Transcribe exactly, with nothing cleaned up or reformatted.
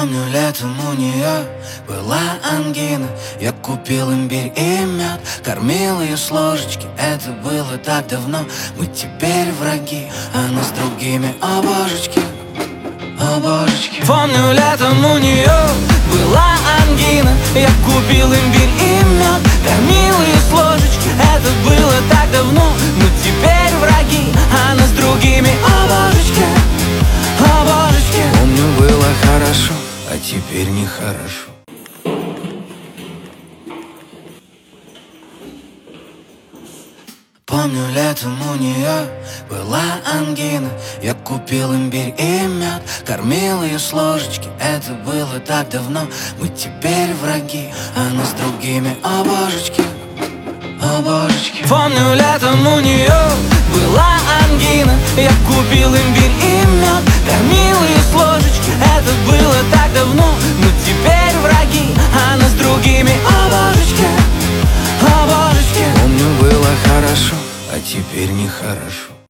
Помню, летом у нее была ангина. Я купил имбирь и мед, кормил ее с ложечки. Это было так давно, мы теперь враги. Она с другими, о божечки, о божечки. Помню, летом у нее была ангина. Я купил имбирь и мед, кормил ее с ложечки. Это было так давно, мы теперь враги. Она с другими, о божечки, о божечки. Помню, было хорошо, а теперь нехорошо. Помню, летом у нее была ангина. Я купил имбирь и мед, кормил ее с ложечки. Это было так давно, мы теперь враги. Она с другими, о божечки, о божечки. Помню, летом у нее была ангина. Я купил имбирь и мед, кормил ее с ложечки. Это было так давно, мы теперь враги. Она с другими, о божечки, о божечки. Помню, было хорошо, а теперь нехорошо.